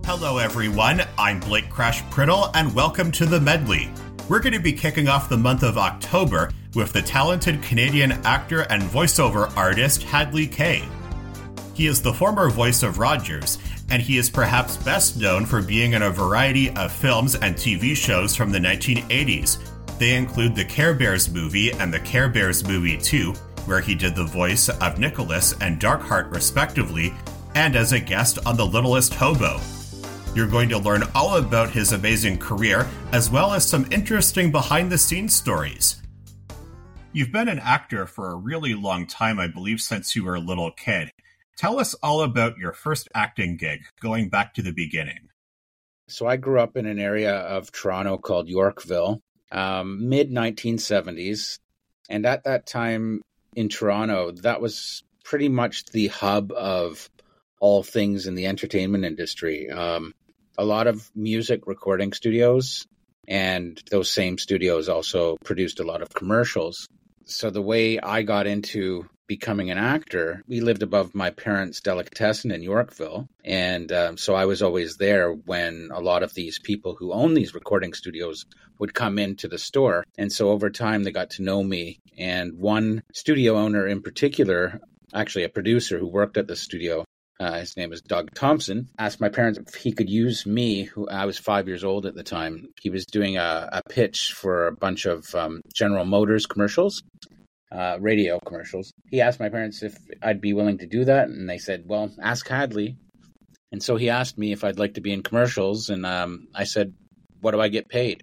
Hello everyone, I'm Blake Crash Priddle and welcome to The Medley. We're going to be kicking off the month of October with the talented Canadian actor and voiceover artist Hadley Kaye. He is the former voice of Rogers, and he is perhaps best known for being in a variety of films and TV shows from the 1980s. They include the Care Bears movie and the Care Bears movie 2, where he did the voice of Nicholas and Darkheart respectively, and as a guest on The Littlest Hobo. You're going to learn all about his amazing career, as well as some interesting behind-the-scenes stories. You've been an actor for a really long time, I believe since you were a little kid. Tell us all about your first acting gig, going back to the beginning. So I grew up in an area of Toronto called Yorkville, mid-1970s. And at that time in Toronto, that was pretty much the hub of all things in the entertainment industry. A lot of music recording studios, and those same studios also produced a lot of commercials. So the way I got into becoming an actor, we lived above my parents' delicatessen in Yorkville. And so I was always there when a lot of these people who own these recording studios would come into the store. And so over time, they got to know me. And one studio owner in particular, actually a producer who worked at the studio, his name is Doug Thompson, asked my parents if he could use me, who I was 5 years old at the time. He was doing a pitch for a bunch of General Motors commercials, radio commercials. He asked my parents if I'd be willing to do that, and they said, well, ask Hadley. And so he asked me if I'd like to be in commercials, and I said, what do I get paid?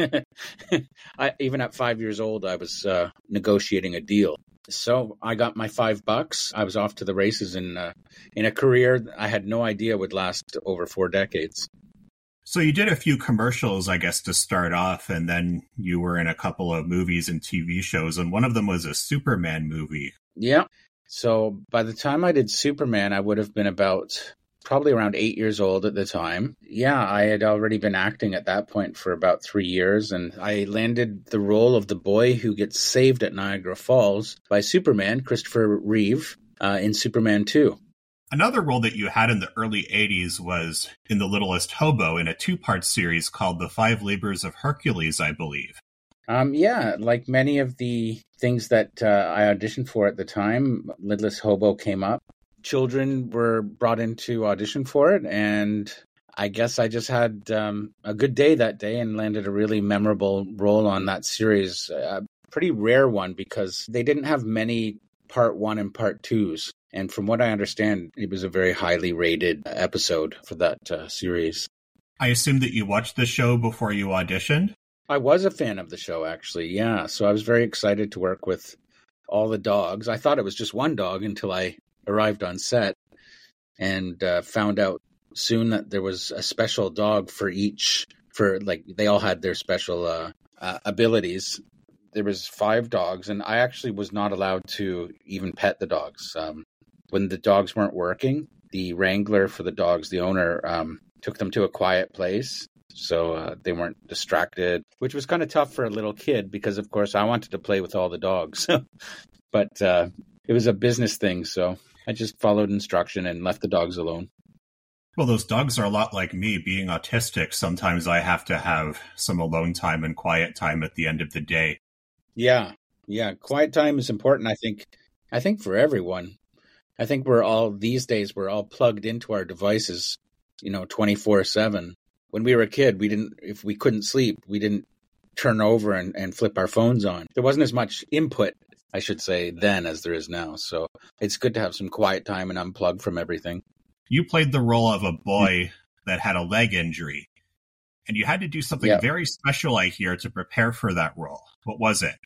Even at 5 years old, I was negotiating a deal. So I got my $5. I was off to the races in a career I had no idea would last over 4 decades. So you did a few commercials, I guess, to start off, and then you were in a couple of movies and TV shows, and one of them was a Superman movie. Yeah. So by the time I did Superman, I would have been about probably around 8 years old at the time. Yeah, I had already been acting at that point for about 3 years, and I landed the role of the boy who gets saved at Niagara Falls by Superman, Christopher Reeve, in Superman 2. Another role that you had in the early 80s was in The Littlest Hobo in a 2-part series called The 5 Labors of Hercules, I believe. Yeah, like many of the things that I auditioned for at the time, Littlest Hobo came up. Children were brought in to audition for it, and I guess I just had a good day that day and landed a really memorable role on that series. A pretty rare one because they didn't have many part 1 and part 2s. And from what I understand, it was a very highly rated episode for that series. I assume that you watched the show before you auditioned? I was a fan of the show, actually, yeah. So I was very excited to work with all the dogs. I thought it was just one dog until I arrived on set and found out soon that there was a special dog for each, they all had their special abilities. There was 5 dogs, and I actually was not allowed to even pet the dogs. When the dogs weren't working, the wrangler for the dogs, the owner, took them to a quiet place so they weren't distracted, which was kind of tough for a little kid because, of course, I wanted to play with all the dogs. But it was a business thing, so I just followed instruction and left the dogs alone. Well, those dogs are a lot like me. Being autistic, sometimes I have to have some alone time and quiet time at the end of the day. Yeah. Quiet time is important, I think for everyone. I think these days, we're all plugged into our devices, 24/7. When we were a kid, if we couldn't sleep, we didn't turn over and flip our phones on. There wasn't as much input, I should say, then as there is now. So it's good to have some quiet time and unplug from everything. You played the role of a boy that had a leg injury, and you had to do something very special, I hear, to prepare for that role. What was it?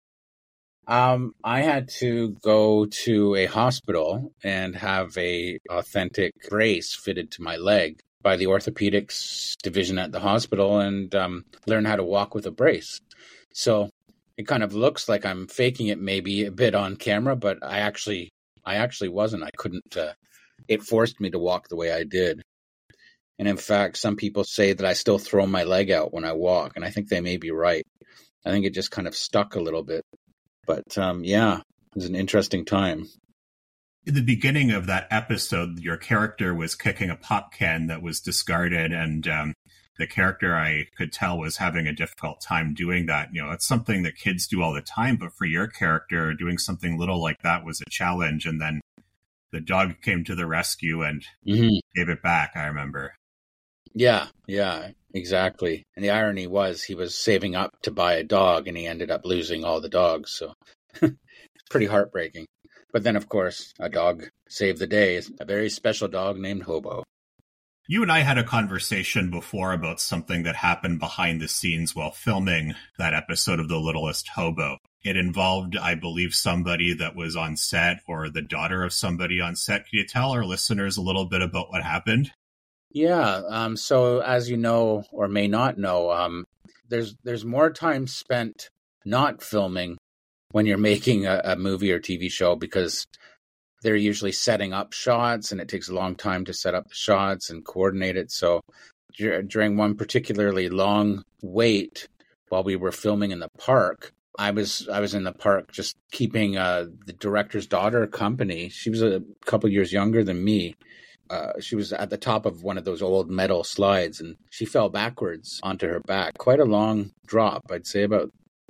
I had to go to a hospital and have a authentic brace fitted to my leg by the orthopedics division at the hospital and learn how to walk with a brace. So it kind of looks like I'm faking it maybe a bit on camera, but I actually wasn't. I couldn't. It forced me to walk the way I did. And in fact, some people say that I still throw my leg out when I walk, and I think they may be right. I think it just kind of stuck a little bit. But it was an interesting time. In the beginning of that episode, your character was kicking a pop can that was discarded, and the character, I could tell, was having a difficult time doing that. It's something that kids do all the time, but for your character, doing something little like that was a challenge. And then the dog came to the rescue and gave it back, I remember. Yeah, exactly. And the irony was he was saving up to buy a dog, and he ended up losing all the dogs. So it's pretty heartbreaking. But then, of course, a dog saved the day, a very special dog named Hobo. You and I had a conversation before about something that happened behind the scenes while filming that episode of The Littlest Hobo. It involved, I believe, somebody that was on set or the daughter of somebody on set. Can you tell our listeners a little bit about what happened? Yeah. So as you know, or may not know, there's more time spent not filming when you're making a movie or TV show, because they're usually setting up shots, and it takes a long time to set up the shots and coordinate it. So during one particularly long wait while we were filming in the park, I was in the park just keeping the director's daughter company. She was a couple years younger than me. She was at the top of one of those old metal slides, and she fell backwards onto her back. Quite a long drop, I'd say about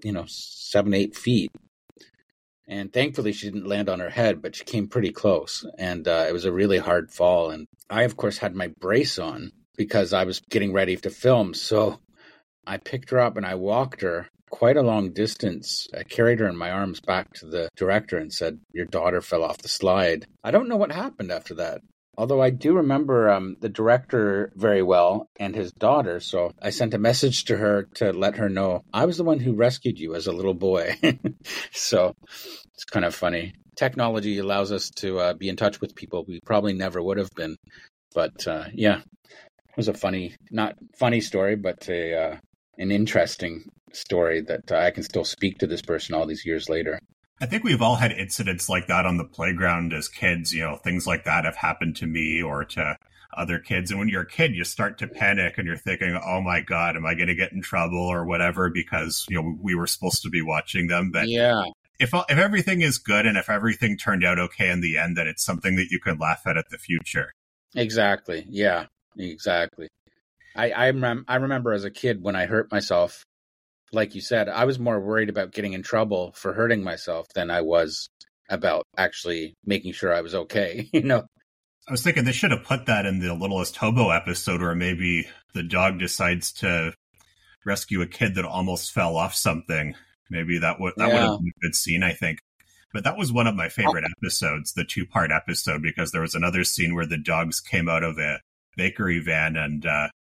7-8 feet. And thankfully, she didn't land on her head, but she came pretty close. And it was a really hard fall. And I, of course, had my brace on because I was getting ready to film. So I picked her up and I walked her quite a long distance. I carried her in my arms back to the director and said, "Your daughter fell off the slide." I don't know what happened after that. Although I do remember the director very well and his daughter, so I sent a message to her to let her know I was the one who rescued you as a little boy. So it's kind of funny. Technology allows us to be in touch with people we probably never would have been. But yeah, it was a not funny story, but an interesting story that I can still speak to this person all these years later. I think we've all had incidents like that on the playground as kids. Things like that have happened to me or to other kids. And when you're a kid, you start to panic and you're thinking, oh my God, am I going to get in trouble or whatever? Because, we were supposed to be watching them. But yeah, if everything is good and if everything turned out okay in the end, then it's something that you can laugh at the future. Exactly. Yeah, exactly. I remember as a kid when I hurt myself, like you said, I was more worried about getting in trouble for hurting myself than I was about actually making sure I was okay, I was thinking they should have put that in the Littlest Hobo episode, where maybe the dog decides to rescue a kid that almost fell off something. Maybe that would have been a good scene, I think. But that was one of my favorite episodes, the 2-part episode, because there was another scene where the dogs came out of a bakery van and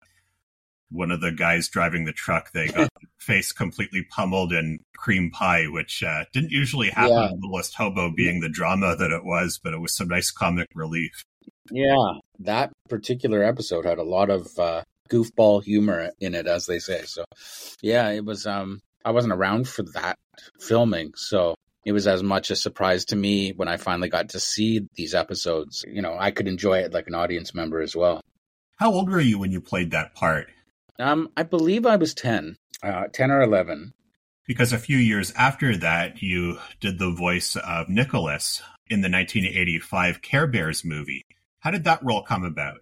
one of the guys driving the truck, they got their face completely pummeled in cream pie, which didn't usually happen in Littlest Hobo, being the drama that it was, but it was some nice comic relief. Yeah, that particular episode had a lot of goofball humor in it, as they say. So, yeah, it was. I wasn't around for that filming, so it was as much a surprise to me when I finally got to see these episodes. I could enjoy it like an audience member as well. How old were you when you played that part? I believe I was 10 or 11. Because a few years after that, you did the voice of Nicholas in the 1985 Care Bears movie. How did that role come about?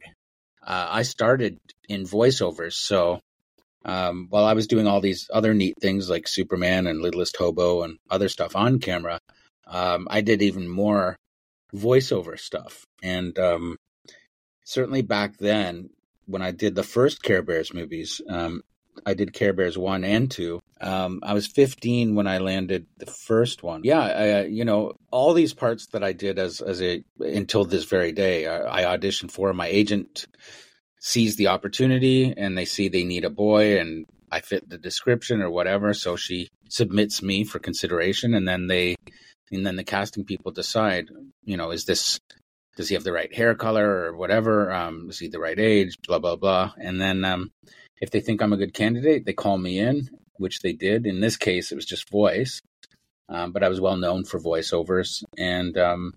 I started in voiceovers, so while I was doing all these other neat things like Superman and Littlest Hobo and other stuff on camera, I did even more voiceover stuff. And certainly back then, when I did the first Care Bears movies, I did Care Bears 1 and 2. I was 15 when I landed the first one. Yeah, all these parts that I did until this very day, I auditioned for. My agent sees the opportunity and they see they need a boy and I fit the description or whatever. So she submits me for consideration, and then the casting people decide, does he have the right hair color or whatever? Is he the right age? Blah, blah, blah. And then if they think I'm a good candidate, they call me in, which they did. In this case, it was just voice. But I was well known for voiceovers. And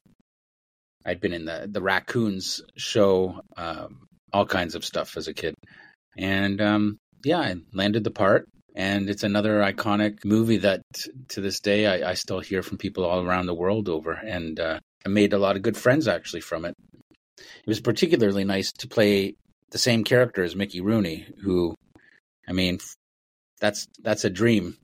I'd been in the Raccoons show, all kinds of stuff as a kid. And I landed the part. And it's another iconic movie that to this day I still hear from people all around the world over. And I made a lot of good friends actually from it. It was particularly nice to play the same character as Mickey Rooney, who, I mean, that's a dream.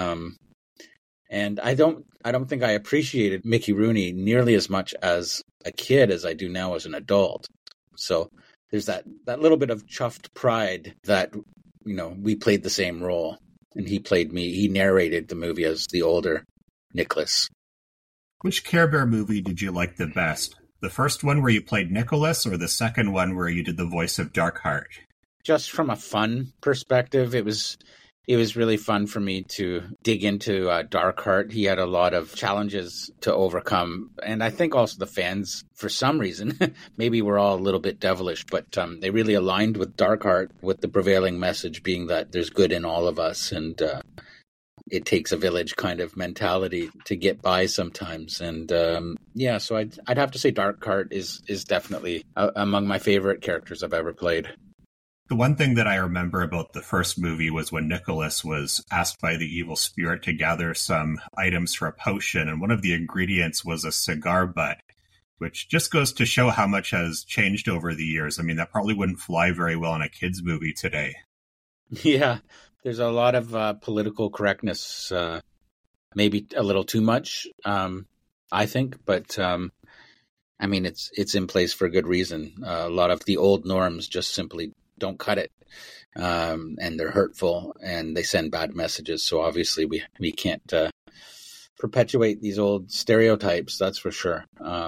And I don't think I appreciated Mickey Rooney nearly as much as a kid as I do now as an adult. So there's that little bit of chuffed pride that, we played the same role, and he played me. He narrated the movie as the older Nicholas. Which Care Bear movie did you like the best? The first one where you played Nicholas, or the second one where you did the voice of Darkheart? Just from a fun perspective, it was really fun for me to dig into Darkheart. He had a lot of challenges to overcome. And I think also the fans, for some reason, maybe we're all a little bit devilish, but they really aligned with Darkheart, with the prevailing message being that there's good in all of us. And it takes a village kind of mentality to get by sometimes. And so I'd have to say Darkheart is definitely among my favorite characters I've ever played. The one thing that I remember about the first movie was when Nicholas was asked by the evil spirit to gather some items for a potion, and one of the ingredients was a cigar butt, which just goes to show how much has changed over the years. I mean, that probably wouldn't fly very well in a kid's movie today. Yeah, there's a lot of political correctness, maybe a little too much, I think, but I mean, it's in place for a good reason. A lot of the old norms just simply don't cut it, and they're hurtful, and they send bad messages. So obviously we can't perpetuate these old stereotypes, that's for sure.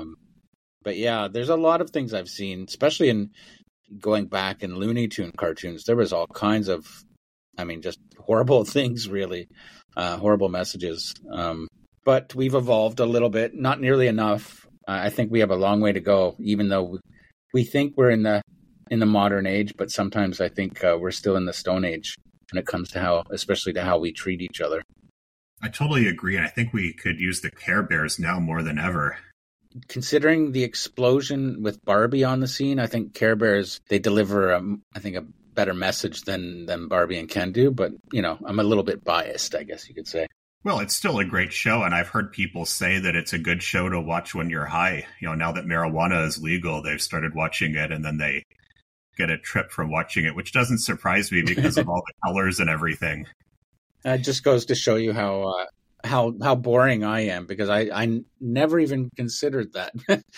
But yeah, there's a lot of things I've seen, especially in going back in Looney Tune cartoons. There was all kinds of, just horrible things, really, horrible messages. But we've evolved a little bit, not nearly enough. I think we have a long way to go, even though we think we're in the modern age, but sometimes I think we're still in the Stone Age when it comes to especially to how we treat each other. I totally agree, and I think we could use the Care Bears now more than ever. Considering the explosion with Barbie on the scene, I think Care Bears, they deliver, a better message than Barbie and Ken do, but, I'm a little bit biased, I guess you could say. Well, it's still a great show, and I've heard people say that it's a good show to watch when you're high. Now that marijuana is legal, they've started watching it, and then they get a trip from watching it, which doesn't surprise me because of all the colors and everything. It just goes to show you how boring I am, because I never even considered that.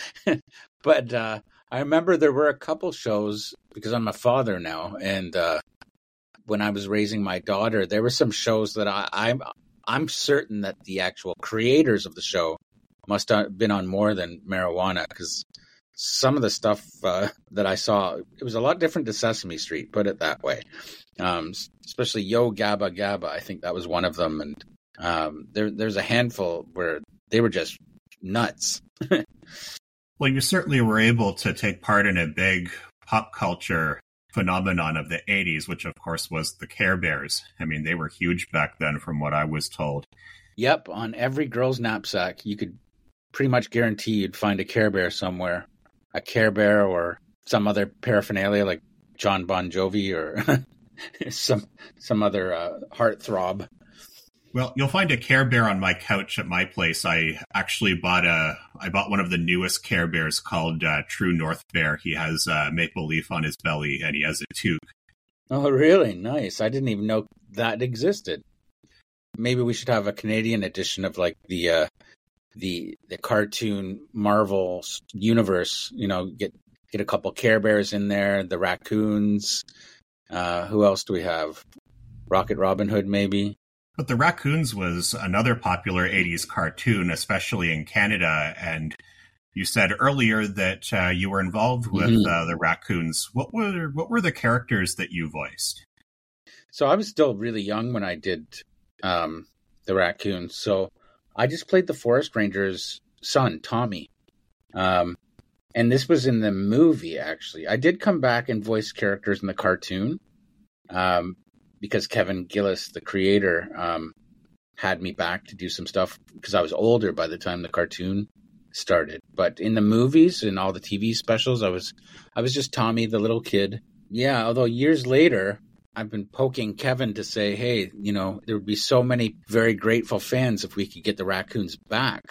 But I remember there were a couple shows, because I'm a father now, and when I was raising my daughter, there were some shows that I'm certain that the actual creators of the show must have been on more than marijuana, because some of the stuff that I saw, it was a lot different to Sesame Street, put it that way. Especially Yo Gabba Gabba, I think that was one of them. And there's a handful where they were just nuts. Well, you certainly were able to take part in a big pop culture phenomenon of the 80s, which of course was the Care Bears. They were huge back then from what I was told. Yep, on every girl's knapsack, you could pretty much guarantee you'd find a Care Bear somewhere. A Care Bear or some other paraphernalia like John Bon Jovi or some other heartthrob. Well, you'll find a Care Bear on my couch at my place. I actually bought one of the newest Care Bears called True North Bear. He has maple leaf on his belly and he has a toque. Oh, really? Nice. I didn't even know that existed. Maybe we should have a Canadian edition of like the cartoon Marvel universe. Get a couple Care Bears in there, the raccoons. Who else do we have? Rocket Robin Hood, maybe. But the Raccoons was another popular 80s cartoon, especially in Canada. And you said earlier that you were involved with the Raccoons. What were the characters that you voiced? So I was still really young when I did the Raccoons. So I just played the Forest Ranger's son, Tommy. And this was in the movie, actually. I did come back and voice characters in the cartoon. Because Kevin Gillis, the creator, had me back to do some stuff because I was older by the time the cartoon started. But in the movies and all the TV specials, I was just Tommy, the little kid. Yeah, although years later, I've been poking Kevin to say, hey, there would be so many very grateful fans if we could get the Raccoons back.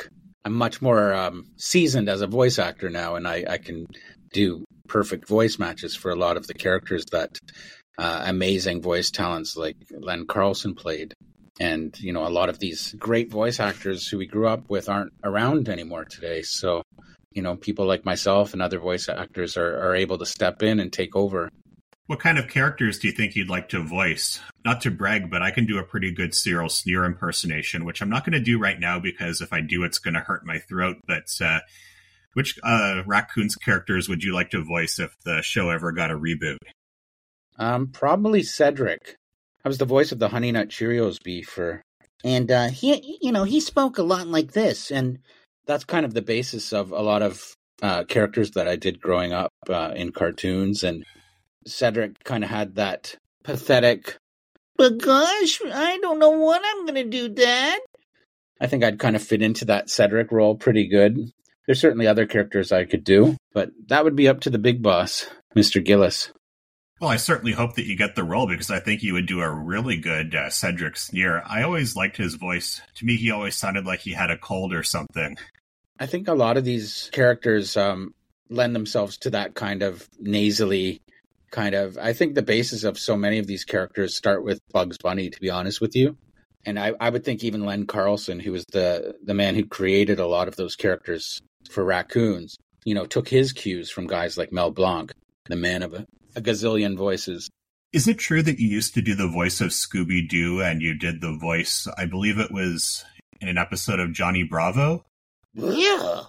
I'm much more seasoned as a voice actor now, and I can do perfect voice matches for a lot of the characters that amazing voice talents like Len Carlson played. And, a lot of these great voice actors who we grew up with aren't around anymore today. So, people like myself and other voice actors are able to step in and take over. What kind of characters do you think you'd like to voice? Not to brag, but I can do a pretty good Cyril Sneer impersonation, which I'm not going to do right now because if I do, it's going to hurt my throat. But which Raccoons characters would you like to voice if the show ever got a reboot? Probably Cedric. I was the voice of the Honey Nut Cheerios beef and he spoke a lot like this, and that's kind of the basis of a lot of characters that I did growing up in cartoons. And Cedric kind of had that pathetic, but gosh, I don't know what I'm going to do, Dad. I think I'd kind of fit into that Cedric role pretty good. There's certainly other characters I could do, but that would be up to the big boss, Mr. Gillis. Well, I certainly hope that you get the role because I think you would do a really good Cedric Sneer. I always liked his voice. To me, he always sounded like he had a cold or something. I think a lot of these characters lend themselves to that kind of nasally I think the basis of so many of these characters start with Bugs Bunny, to be honest with you. And I would think even Len Carlson, who was the man who created a lot of those characters for Raccoons, took his cues from guys like Mel Blanc, the man of a gazillion voices. Is it true that you used to do the voice of Scooby-Doo and you did the voice, I believe it was in an episode of Johnny Bravo? Yeah.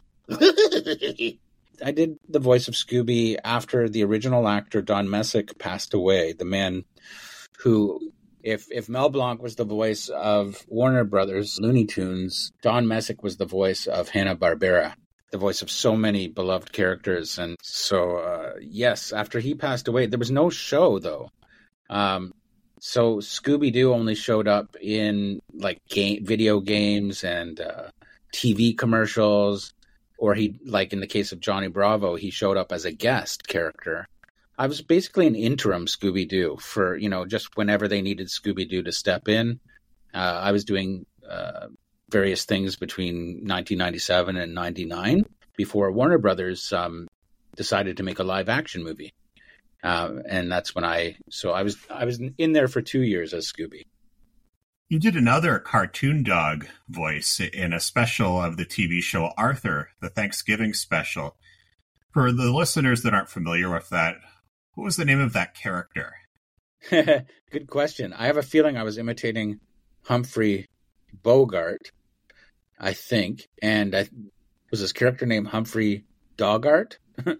I did the voice of Scooby after the original actor Don Messick passed away, the man who, if Mel Blanc was the voice of Warner Brothers Looney Tunes, Don Messick was the voice of Hanna-Barbera, the voice of so many beloved characters. And so, yes, after he passed away, there was no show, though. So Scooby-Doo only showed up in, video games and TV commercials. Or he, like in the case of Johnny Bravo, he showed up as a guest character. I was basically an interim Scooby-Doo for, just whenever they needed Scooby-Doo to step in. I was doing various things between 1997 and 99 before Warner Brothers decided to make a live action movie. And that's when I was in there for 2 years as Scooby. You did another cartoon dog voice in a special of the TV show Arthur, the Thanksgiving special. For the listeners that aren't familiar with that, what was the name of that character? Good question. I have a feeling I was imitating Humphrey Bogart, I think. And was his character named Humphrey Dogart?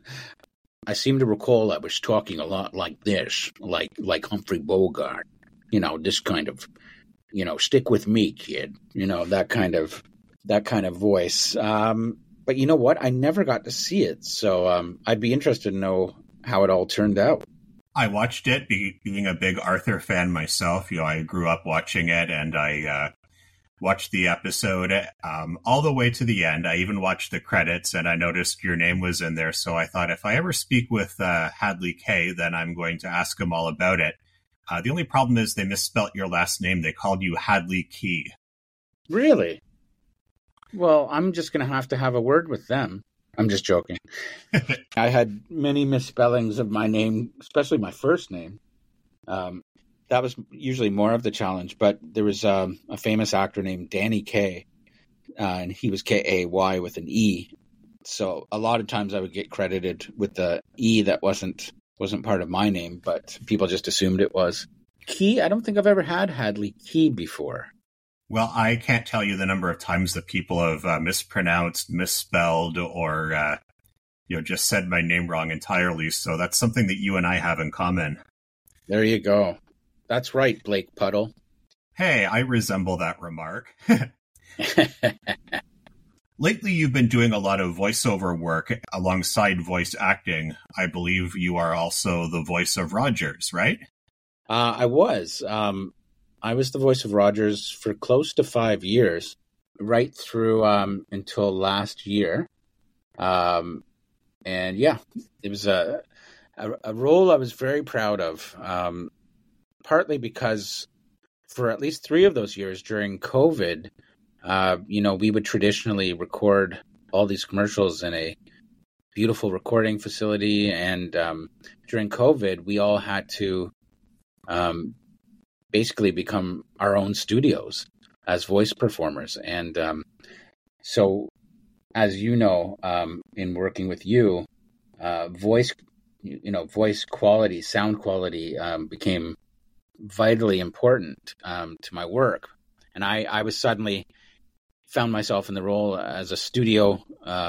I seem to recall I was talking a lot like this, like Humphrey Bogart. This kind of... stick with me, kid. That kind of voice. But you know what? I never got to see it. So I'd be interested to know how it all turned out. I watched it, being a big Arthur fan myself. I grew up watching it, and I watched the episode all the way to the end. I even watched the credits, and I noticed your name was in there. So I thought if I ever speak with Hadley K, then I'm going to ask him all about it. The only problem is they misspelt your last name. They called you Hadley Key. Really? Well, I'm just going to have a word with them. I'm just joking. I had many misspellings of my name, especially my first name. That was usually more of the challenge, but there was a famous actor named Danny Kaye, and he was K-A-Y with an E. So a lot of times I would get credited with the E that wasn't part of my name, but people just assumed it was. Key, I don't think I've ever had Hadley Key before. Well, I can't tell you the number of times that people have mispronounced, misspelled, or just said my name wrong entirely. So that's something that you and I have in common. There you go. That's right, Blake Puddle. Hey, I resemble that remark. Lately, you've been doing a lot of voiceover work alongside voice acting. I believe you are also the voice of Rogers, right? I was. I was the voice of Rogers for close to 5 years, right through until last year. And yeah, it was a role I was very proud of, partly because for at least 3 of those years during COVID, we would traditionally record all these commercials in a beautiful recording facility. And during COVID, we all had to basically become our own studios as voice performers. And so, as you know, in working with you, voice quality, sound quality became vitally important to my work. And I was suddenly found myself in the role as a studio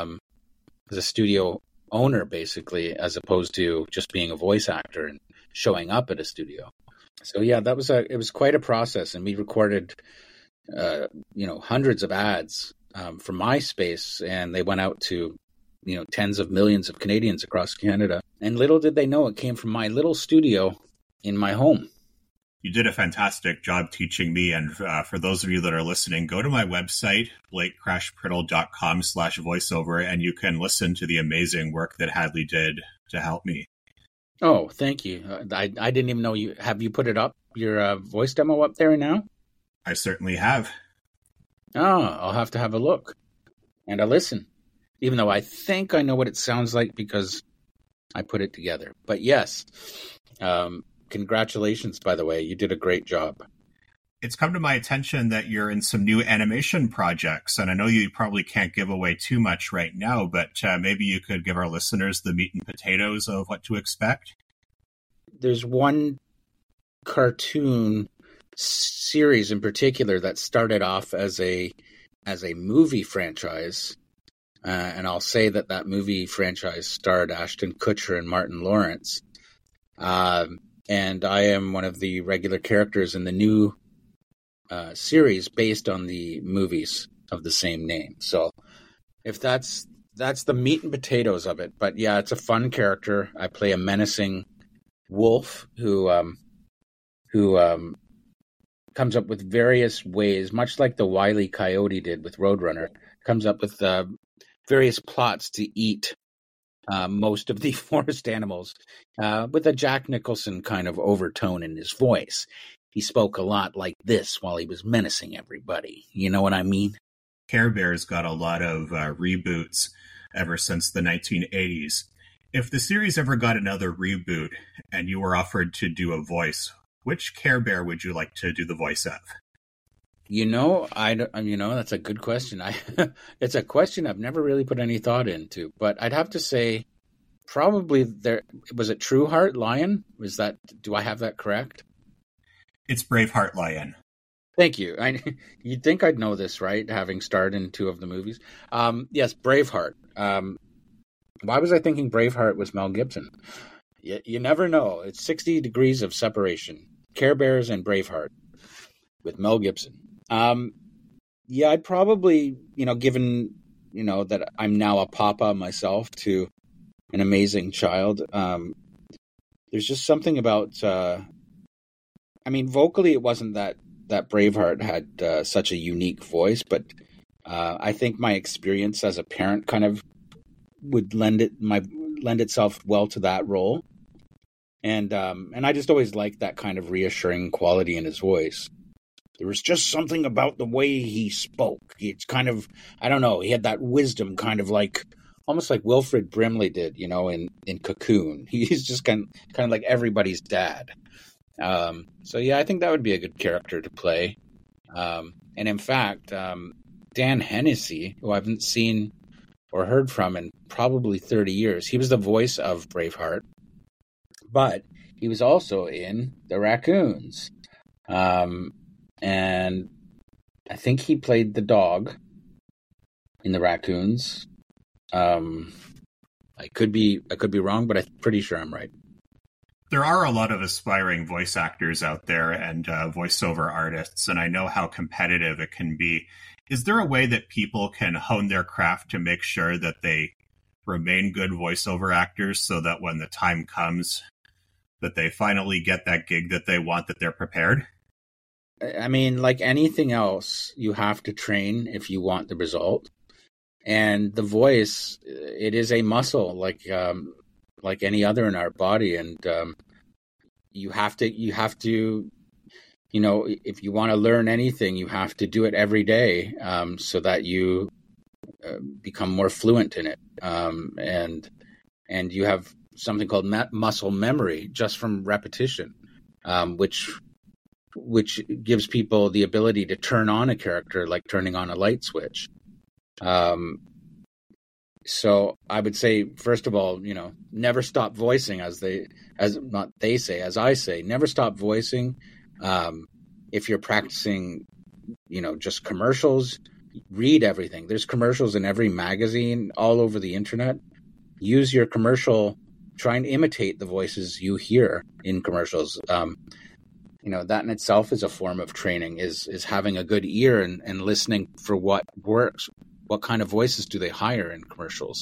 owner, basically, as opposed to just being a voice actor and showing up at a studio. So yeah, it was quite a process, and we recorded hundreds of ads from MySpace, and they went out to tens of millions of Canadians across Canada. And little did they know it came from my little studio in my home. You did a fantastic job teaching me. And for those of you that are listening, go to my website, blakecrashpriddle.com/voiceover, and you can listen to the amazing work that Hadley did to help me. Oh, thank you. I didn't even know you. Have you put it up, your voice demo up there now? I certainly have. Oh, I'll have to have a look and a listen, even though I think I know what it sounds like because I put it together. But yes, congratulations, by the way. You did a great job. It's come to my attention that you're in some new animation projects, and I know you probably can't give away too much right now, but maybe you could give our listeners the meat and potatoes of what to expect. There's one cartoon series in particular that started off as a movie franchise, and I'll say that movie franchise starred Ashton Kutcher and Martin Lawrence. And I am one of the regular characters in the new series based on the movies of the same name. So if that's the meat and potatoes of it. But yeah, it's a fun character. I play a menacing wolf who comes up with various ways, much like the Wile E. Coyote did with Roadrunner, comes up with various plots to eat most of the forest animals, with a Jack Nicholson kind of overtone in his voice. He spoke a lot like this while he was menacing everybody. You know what I mean? Care Bears got a lot of reboots ever since the 1980s. If the series ever got another reboot and you were offered to do a voice, which Care Bear would you like to do the voice of? That's a good question. It's a question I've never really put any thought into, but I'd have to say probably was it Trueheart Lion? Do I have that correct? It's Braveheart Lion. Thank you. You'd think I'd know this, right? Having starred in two of the movies. Yes, Braveheart. Why was I thinking Braveheart was Mel Gibson? You never know. It's 60 degrees of separation. Care Bears and Braveheart with Mel Gibson. I'd probably, given, that I'm now a papa myself to an amazing child. There's just something about, vocally it wasn't that Braveheart had such a unique voice, but I think my experience as a parent kind of would lend itself well to that role. And I just always liked that kind of reassuring quality in his voice. There was just something about the way he spoke. It's kind of, I don't know, he had that wisdom kind of almost like Wilfred Brimley did, in Cocoon. He's just kind of like everybody's dad. I think that would be a good character to play. And in fact, Dan Hennessy, who I haven't seen or heard from in probably 30 years, he was the voice of Braveheart, but he was also in The Raccoons. And I think he played the dog in The Raccoons. I could be wrong, but I'm pretty sure I'm right. There are a lot of aspiring voice actors out there and voiceover artists, and I know how competitive it can be. Is there a way that people can hone their craft to make sure that they remain good voiceover actors so that when the time comes that they finally get that gig that they want, that they're prepared? Like anything else, you have to train if you want the result. And the voice, it is a muscle like any other in our body. And you have to if you want to learn anything, you have to do it every day, so that you become more fluent in it. And you have something called muscle memory just from repetition, which gives people the ability to turn on a character like turning on a light switch. So I would say, first of all, never stop voicing, as I say, never stop voicing. If you're practicing, just commercials, read everything. There's commercials in every magazine all over the internet. Use your commercial, try and imitate the voices you hear in commercials. That in itself is a form of training, is having a good ear and listening for what works. What kind of voices do they hire in commercials?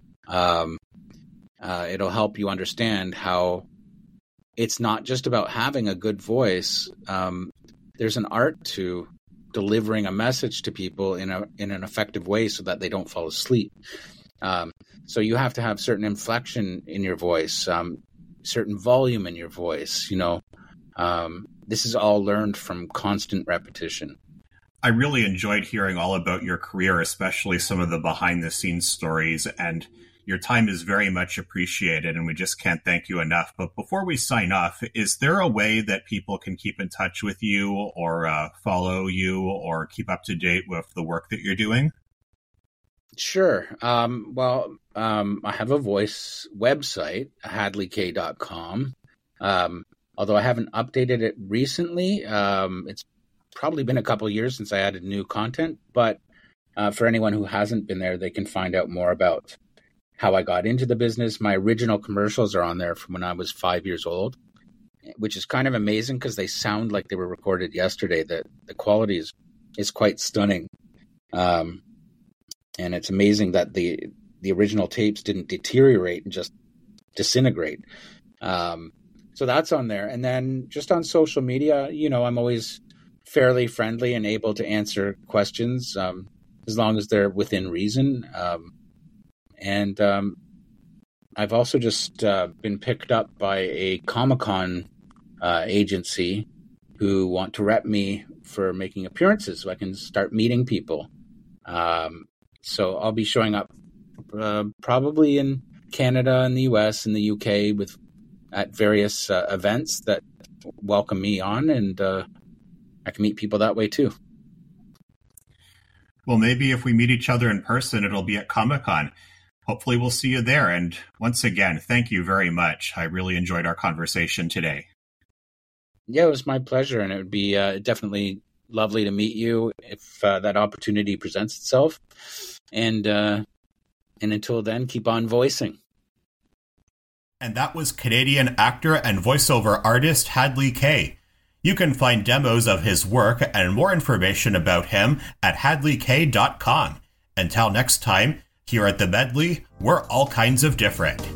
It'll help you understand how it's not just about having a good voice. There's an art to delivering a message to people in an effective way so that they don't fall asleep. So you have to have certain inflection in your voice, certain volume in your voice. This is all learned from constant repetition. I really enjoyed hearing all about your career, especially some of the behind-the-scenes stories, and your time is very much appreciated, and we just can't thank you enough. But before we sign off, is there a way that people can keep in touch with you or follow you or keep up to date with the work that you're doing? Sure. I have a voice website, hadleyk.com. Although I haven't updated it recently. It's probably been a couple of years since I added new content, but for anyone who hasn't been there, they can find out more about how I got into the business. My original commercials are on there from when I was 5 years old, which is kind of amazing because they sound like they were recorded yesterday. The quality is quite stunning. And it's amazing that the original tapes didn't deteriorate and just disintegrate. So that's on there. And then just on social media, I'm always fairly friendly and able to answer questions as long as they're within reason. And I've also just been picked up by a Comic-Con agency who want to rep me for making appearances so I can start meeting people. So I'll be showing up probably in Canada and the US and the UK at various events that welcome me on, and I can meet people that way too. Well, maybe if we meet each other in person, it'll be at Comic-Con. Hopefully we'll see you there. And once again, thank you very much. I really enjoyed our conversation today. Yeah, it was my pleasure. And it would be definitely lovely to meet you if that opportunity presents itself. And until then, keep on voicing. And that was Canadian actor and voiceover artist Hadley K. You can find demos of his work and more information about him at hadleyk.com. Until next time, here at The Medley, we're all kinds of different.